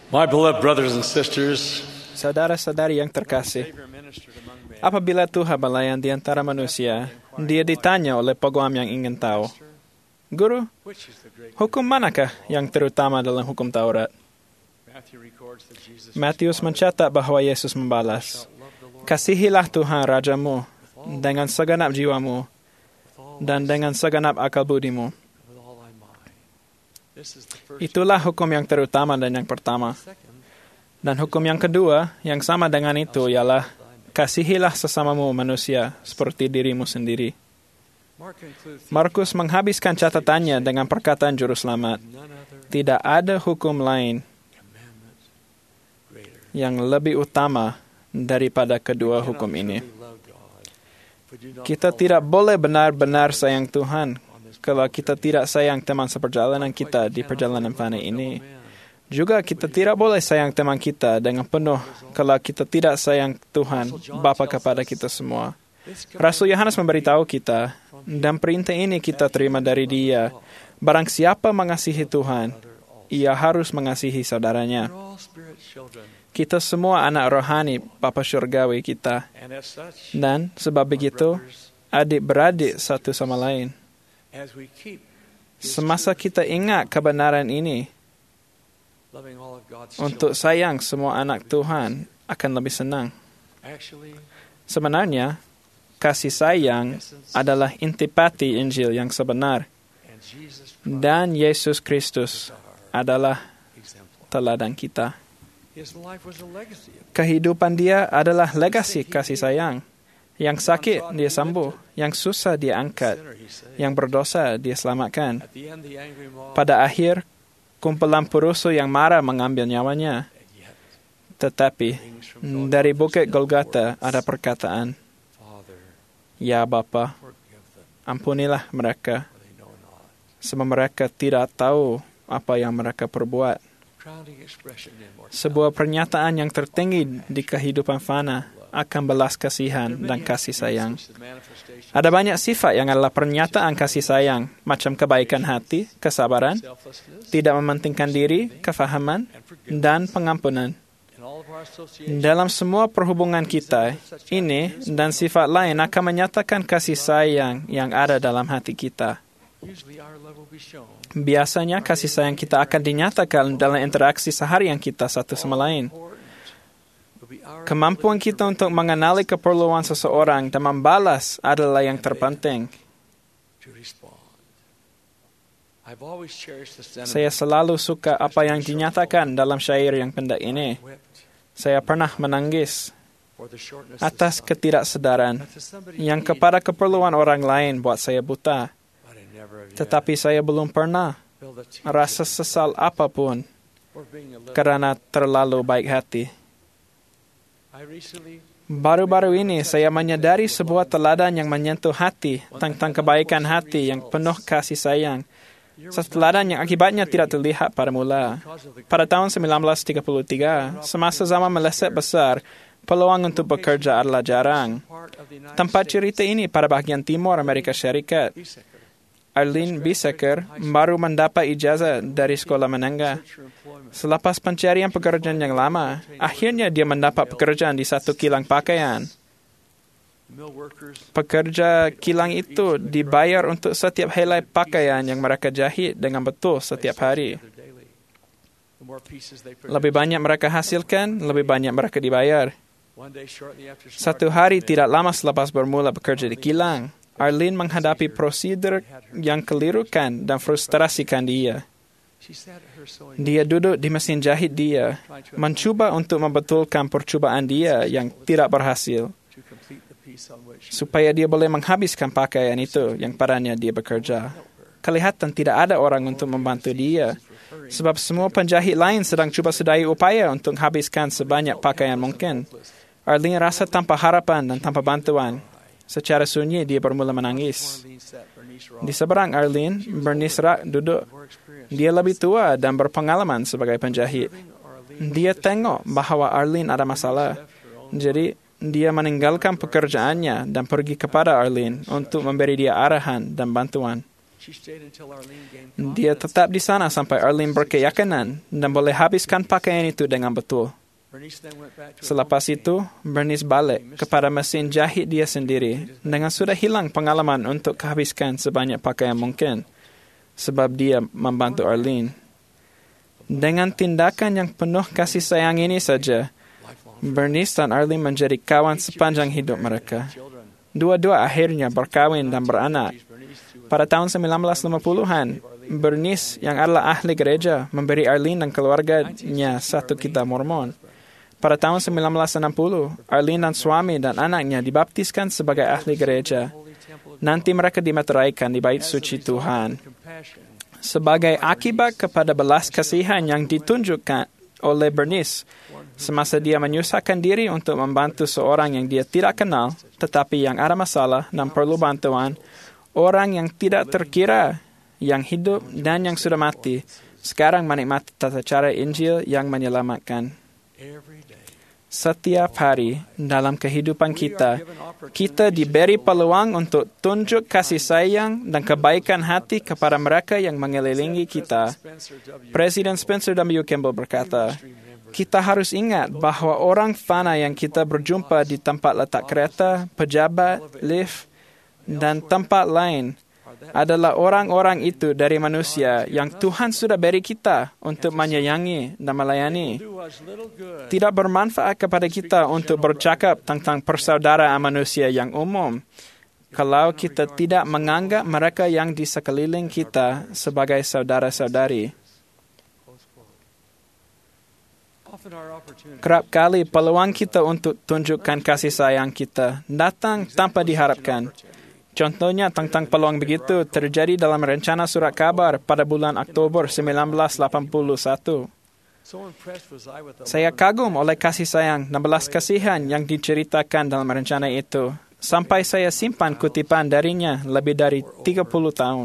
My beloved brothers and sisters, Saudara-saudari yang terkasih, apabila Tuhan belayan di antara manusia, dia ditanya oleh peguam yang ingin tahu, Guru, hukum manakah yang terutama dalam hukum Taurat? Matius mencatat bahwa Yesus membalas, Kasihilah Tuhan Rajamu dengan segenap jiwamu dan dengan segenap akal budimu. Itulah hukum yang terutama dan yang pertama. Dan hukum yang kedua, yang sama dengan itu, ialah kasihilah sesamamu manusia seperti dirimu sendiri. Markus menghabiskan catatannya dengan perkataan juru selamat, tidak ada hukum lain yang lebih utama daripada kedua hukum ini. Kita tidak boleh benar-benar sayang Tuhan kalau kita tidak sayang teman seperjalanan kita di perjalanan fana ini. Juga kita tidak boleh sayang teman kita dengan penuh kalau kita tidak sayang Tuhan Bapa kepada kita semua. Rasul Yohanes memberitahu kita, dan perintah ini kita terima dari Dia. Barang siapa mengasihi Tuhan, ia harus mengasihi saudaranya. Kita semua anak rohani Bapa Syurgawi kita. Dan sebab begitu, adik-beradik satu sama lain. Semasa kita ingat kebenaran ini, untuk sayang semua anak Tuhan akan lebih senang. Sebenarnya, kasih sayang adalah intipati Injil yang sebenar. Dan Yesus Kristus adalah teladan kita. Kehidupan dia adalah legasi kasih sayang. Yang sakit, dia sembuh. Yang susah, dia angkat. Yang berdosa, dia selamatkan. Pada akhir, kumpulan perusuh yang marah mengambil nyawanya. Tetapi, dari Bukit Golgota ada perkataan, Ya Bapa, ampunilah mereka, sebab mereka tidak tahu apa yang mereka perbuat. Sebuah pernyataan yang tertinggi di kehidupan fana akan belas kasihan dan kasih sayang. Ada banyak sifat yang adalah pernyataan kasih sayang, macam kebaikan hati, kesabaran, tidak mementingkan diri, kefahaman, dan pengampunan. Dalam semua perhubungan kita, ini dan sifat lain akan menyatakan kasih sayang yang ada dalam hati kita. Biasanya kasih sayang kita akan dinyatakan dalam interaksi seharian kita satu sama lain. Kemampuan kita untuk mengenali keperluan seseorang dan membalas adalah yang terpenting. Saya selalu suka apa yang dinyatakan dalam syair yang pendek ini. Saya pernah menangis atas ketidaksedaran yang kepada keperluan orang lain buat saya buta. Tetapi saya belum pernah rasa sesal apapun kerana terlalu baik hati. Baru-baru ini saya menyadari sebuah teladan yang menyentuh hati tentang kebaikan hati yang penuh kasih sayang. Satu teladan yang akibatnya tidak terlihat pada mula. Pada tahun 1933, semasa zaman meleset besar, peluang untuk bekerja adalah jarang. Tempat cerita ini pada bahagian timur Amerika Syarikat. Arlene Biseker baru mendapat ijazah dari sekolah menengah. Selepas pencarian pekerjaan yang lama, akhirnya dia mendapat pekerjaan di satu kilang pakaian. Pekerja kilang itu dibayar untuk setiap helai pakaian yang mereka jahit dengan betul setiap hari. Lebih banyak mereka hasilkan, lebih banyak mereka dibayar. Satu hari tidak lama selepas bermula bekerja di kilang, Arlene menghadapi prosedur yang kelirukan dan frustrasikan dia. Dia duduk di mesin jahit dia, mencuba untuk membetulkan percubaan dia yang tidak berhasil, supaya dia boleh menghabiskan pakaian itu yang padanya dia bekerja. Kelihatan tidak ada orang untuk membantu dia, sebab semua penjahit lain sedang cuba sedaya upaya untuk habiskan sebanyak pakaian mungkin. Arlene rasa tanpa harapan dan tanpa bantuan. Secara sunyi dia bermula menangis. Di seberang Arlene, Bernice Rack duduk. Dia lebih tua dan berpengalaman sebagai penjahit. Dia tengok bahawa Arlene ada masalah. Jadi, dia meninggalkan pekerjaannya dan pergi kepada Arlene untuk memberi dia arahan dan bantuan. Dia tetap di sana sampai Arlene berkeyakinan dan boleh habiskan pakaian itu dengan betul. Selepas itu, Bernice balik kepada mesin jahit dia sendiri dengan sudah hilang pengalaman untuk habiskan sebanyak pakaian mungkin sebab dia membantu Arlene. Dengan tindakan yang penuh kasih sayang ini saja, Bernice dan Arlene menjadi kawan sepanjang hidup mereka. Dua-dua akhirnya berkahwin dan beranak. Pada tahun 1950-an, Bernice yang adalah ahli gereja memberi Arlene dan keluarganya satu kitab Mormon. Pada tahun 1960, Arlene dan suami dan anaknya dibaptiskan sebagai ahli gereja. Nanti mereka dimeteraikan di bait suci Tuhan. Sebagai akibat kepada belas kasihan yang ditunjukkan oleh Bernice, semasa dia menyusahkan diri untuk membantu seorang yang dia tidak kenal, tetapi yang ada masalah dan perlu bantuan, orang yang tidak terkira, yang hidup dan yang sudah mati, sekarang menikmati tata cara Injil yang menyelamatkan. Setiap hari dalam kehidupan kita, kita diberi peluang untuk tunjuk kasih sayang dan kebaikan hati kepada mereka yang mengelilingi kita. Presiden Spencer W. Kimball berkata, kita harus ingat bahawa orang fana yang kita berjumpa di tempat letak kereta, pejabat, lift, dan tempat lain adalah orang-orang itu dari manusia yang Tuhan sudah beri kita untuk menyayangi dan melayani. Tidak bermanfaat kepada kita untuk bercakap tentang persaudaraan manusia yang umum kalau kita tidak menganggap mereka yang di sekeliling kita sebagai saudara-saudari. Kerap kali peluang kita untuk tunjukkan kasih sayang kita datang tanpa diharapkan. Contohnya tentang peluang begitu terjadi dalam rencana surat kabar pada bulan Oktober 1981. Saya kagum oleh kasih sayang dan belas kasihan yang diceritakan dalam rencana itu, sampai saya simpan kutipan darinya lebih dari 30 tahun.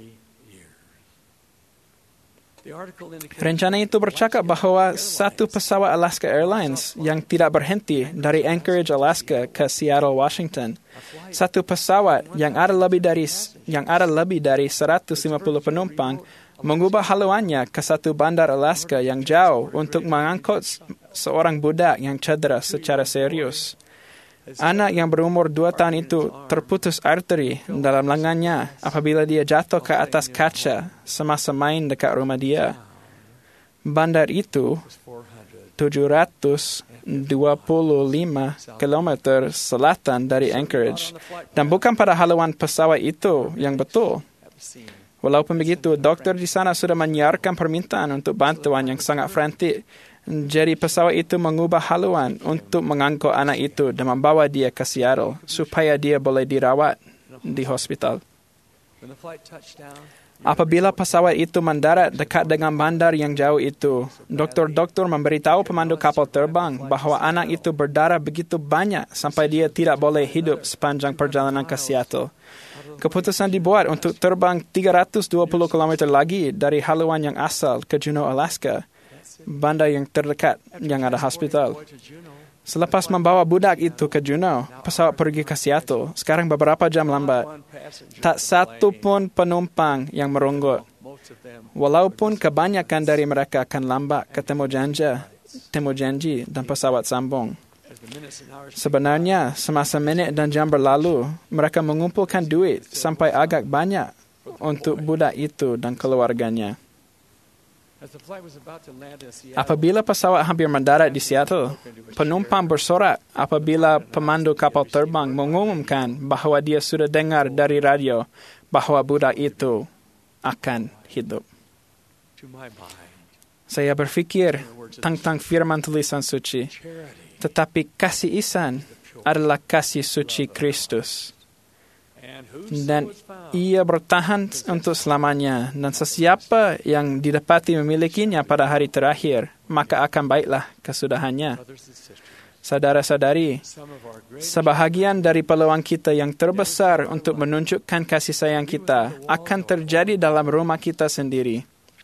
Rencana itu bercakap bahawa satu pesawat Alaska Airlines yang tidak berhenti dari Anchorage, Alaska ke Seattle, Washington, satu pesawat yang ada lebih dari 150 penumpang, mengubah haluannya ke satu bandar Alaska yang jauh untuk mengangkut seorang budak yang cedera secara serius. Anak yang berumur 2 tahun itu terputus arteri dalam lengannya apabila dia jatuh ke atas kaca semasa main dekat rumah dia. Bandar itu 725 km selatan dari Anchorage dan bukan pada haluan pesawat itu yang betul. Walaupun begitu, dokter di sana sudah menyiarkan permintaan untuk bantuan yang sangat frantik. Jadi pesawat itu mengubah haluan untuk mengangkut anak itu dan membawa dia ke Seattle supaya dia boleh dirawat di hospital. Apabila pesawat itu mendarat dekat dengan bandar yang jauh itu, doktor memberitahu pemandu kapal terbang bahawa anak itu berdarah begitu banyak sampai dia tidak boleh hidup sepanjang perjalanan ke Seattle. Keputusan dibuat untuk terbang 320 km lagi dari haluan yang asal ke Juneau, Alaska, bandar yang terdekat yang ada hospital. Selepas membawa budak itu ke Juneau, pesawat pergi ke Seattle. Sekarang beberapa jam lambat. Tak satu pun penumpang yang merenggut. Walaupun kebanyakan dari mereka akan lambat ketemu janji dan pesawat sambung. Sebenarnya, semasa minit dan jam berlalu, mereka mengumpulkan duit sampai agak banyak untuk budak itu dan keluarganya. Apabila pesawat hampir mendarat di Seattle, penumpang bersorak apabila pemandu kapal terbang mengumumkan bahawa dia sudah dengar dari radio bahawa budak itu akan hidup. Saya berfikir tentang firman tulisan suci, tetapi kasih ihsan adalah kasih suci Kristus. Dan ia bertahan untuk selamanya, dan sesiapa yang didapati memilikinya pada hari terakhir, maka akan baiklah kesudahannya. Saudara-saudari, sebahagian dari peluang kita yang terbesar untuk menunjukkan kasih sayang kita akan terjadi dalam rumah kita sendiri.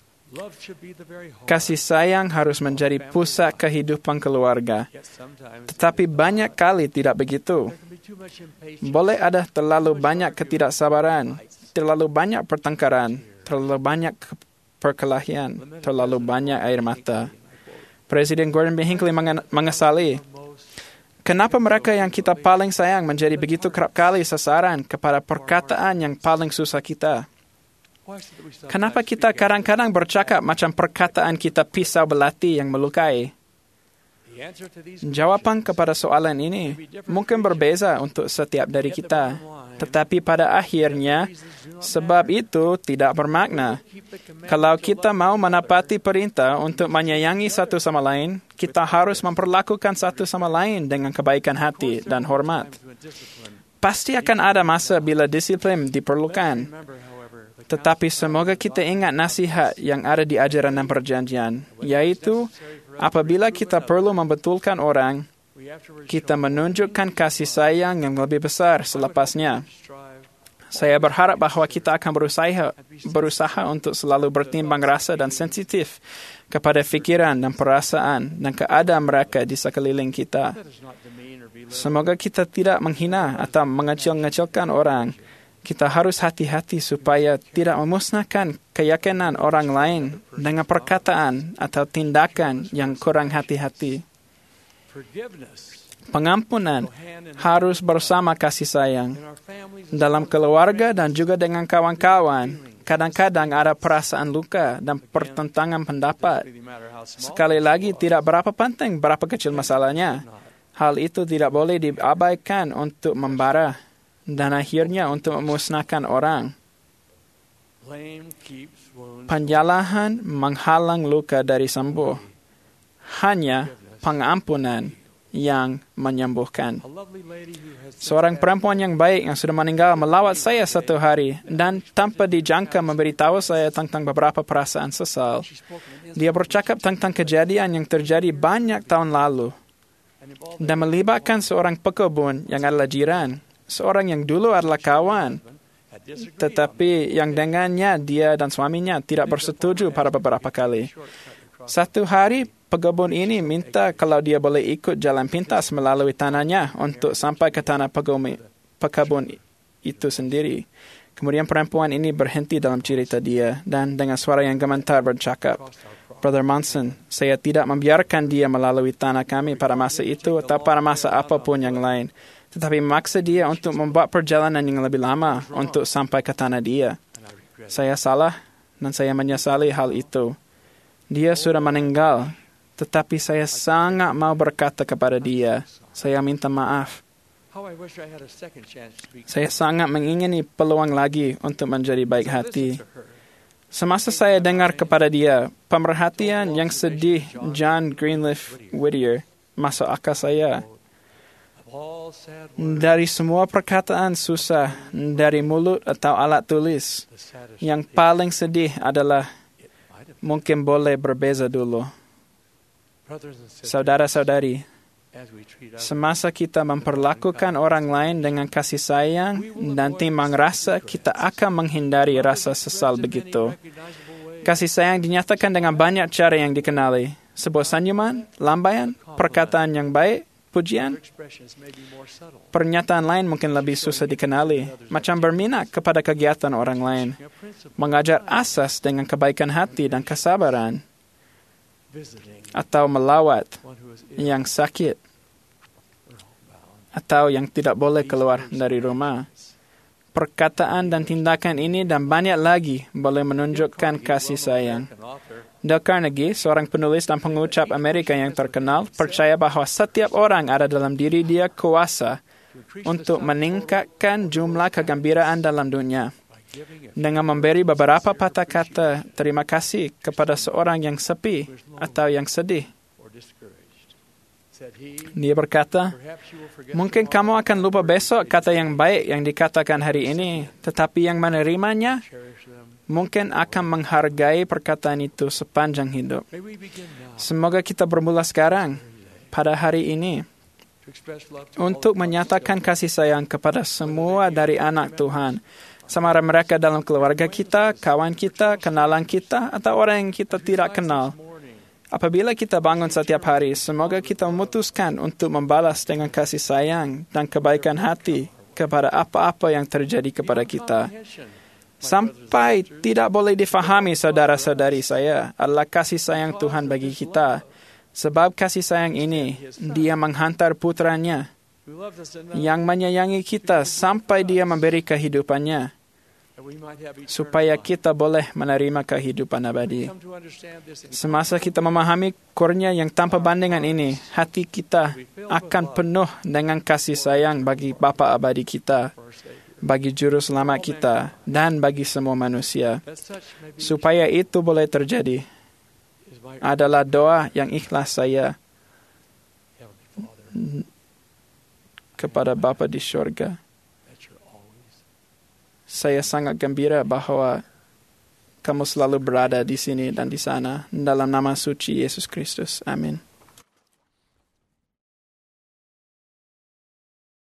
Kasih sayang harus menjadi pusat kehidupan keluarga, tetapi banyak kali tidak begitu. Boleh ada terlalu banyak ketidaksabaran, terlalu banyak pertengkaran, terlalu banyak perkelahian, terlalu banyak air mata. Presiden Gordon B. Hinckley mengesali, kenapa mereka yang kita paling sayang menjadi begitu kerap kali sasaran kepada perkataan yang paling susah kita? Kenapa kita kadang-kadang bercakap macam perkataan kita pisau belati yang melukai? Jawapan kepada soalan ini mungkin berbeza untuk setiap dari kita, tetapi pada akhirnya, sebab itu tidak bermakna. Kalau kita mau menepati perintah untuk menyayangi satu sama lain, kita harus memperlakukan satu sama lain dengan kebaikan hati dan hormat. Pasti akan ada masa bila disiplin diperlukan. Tetapi semoga kita ingat nasihat yang ada di ajaran dan perjanjian, yaitu apabila kita perlu membetulkan orang, kita menunjukkan kasih sayang yang lebih besar selepasnya. Saya berharap bahawa kita akan berusaha untuk selalu bertimbang rasa dan sensitif kepada fikiran dan perasaan dan keadaan mereka di sekeliling kita. Semoga kita tidak menghina atau mengecil-ngecilkan orang. Kita harus hati-hati supaya tidak memusnahkan keyakinan orang lain dengan perkataan atau tindakan yang kurang hati-hati. Pengampunan harus bersama kasih sayang. Dalam keluarga dan juga dengan kawan-kawan, kadang-kadang ada perasaan luka dan pertentangan pendapat. Sekali lagi, tidak berapa penting berapa kecil masalahnya. Hal itu tidak boleh diabaikan untuk membara dan akhirnya untuk memusnahkan orang. Penjalahan menghalang luka dari sembuh. Hanya pengampunan yang menyembuhkan. Seorang perempuan yang baik yang sudah meninggal melawat saya satu hari dan tanpa dijangka memberitahu saya tentang beberapa perasaan sesal. Dia bercakap tentang kejadian yang terjadi banyak tahun lalu dan melibatkan seorang pekebun yang adalah jiran. Seorang yang dulu adalah kawan, tetapi yang dengannya dia dan suaminya tidak bersetuju pada beberapa kali. Satu hari, pekebun ini minta kalau dia boleh ikut jalan pintas melalui tanahnya untuk sampai ke tanah pekebun itu sendiri. Kemudian perempuan ini berhenti dalam cerita dia dan dengan suara yang gemetar bercakap, Brother Monson, saya tidak membiarkan dia melalui tanah kami pada masa itu atau pada masa apapun yang lain. Tetapi memaksa dia untuk membuat perjalanan yang lebih lama untuk sampai ke tanah dia. Saya salah dan saya menyesali hal itu. Dia sudah meninggal, tetapi saya sangat mau berkata kepada dia, saya minta maaf. Saya sangat mengingini peluang lagi untuk menjadi baik hati. Semasa saya dengar kepada dia, pemerhatian yang sedih John Greenleaf Whittier masuk akal saya. Dari semua perkataan susah dari mulut atau alat tulis, yang paling sedih adalah mungkin boleh berbeza dulu. Saudara-saudari, semasa kita memperlakukan orang lain dengan kasih sayang dan timbang rasa, kita akan menghindari rasa sesal begitu. Kasih sayang dinyatakan dengan banyak cara yang dikenali. Sebuah senyuman, lambaian, perkataan yang baik, pujian. Pernyataan lain mungkin lebih susah dikenali, macam berminat kepada kegiatan orang lain, mengajar asas dengan kebaikan hati dan kesabaran, atau melawat yang sakit, atau yang tidak boleh keluar dari rumah. Perkataan dan tindakan ini dan banyak lagi boleh menunjukkan kasih sayang. Dale Carnegie, seorang penulis dan pengucap Amerika yang terkenal, percaya bahawa setiap orang ada dalam diri dia kuasa untuk meningkatkan jumlah kegembiraan dalam dunia dengan memberi beberapa patah kata terima kasih kepada seorang yang sepi atau yang sedih. Dia berkata, mungkin kamu akan lupa besok kata yang baik yang dikatakan hari ini, tetapi yang menerimanya mungkin akan menghargai perkataan itu sepanjang hidup. Semoga kita bermula sekarang, pada hari ini, untuk menyatakan kasih sayang kepada semua dari anak Tuhan, sama ada mereka dalam keluarga kita, kawan kita, kenalan kita, atau orang yang kita tidak kenal. Apabila kita bangun setiap hari, semoga kita memutuskan untuk membalas dengan kasih sayang dan kebaikan hati kepada apa-apa yang terjadi kepada kita. sampai tidak boleh difahami saudara-saudari saya adalah kasih sayang Tuhan bagi kita. Sebab kasih sayang ini, Dia menghantar putranya yang menyayangi kita sampai Dia memberi kehidupannya, supaya kita boleh menerima kehidupan abadi. Semasa kita memahami kurnia yang tanpa bandingan ini, hati kita akan penuh dengan kasih sayang bagi Bapa abadi kita, bagi Juru Selamat kita, dan bagi semua manusia. Supaya itu boleh terjadi, adalah doa yang ikhlas saya kepada Bapa di syurga. Saya sangat gembira bahwa kamu selalu berada di sini dan di sana. Dalam nama suci Yesus Kristus. Amin.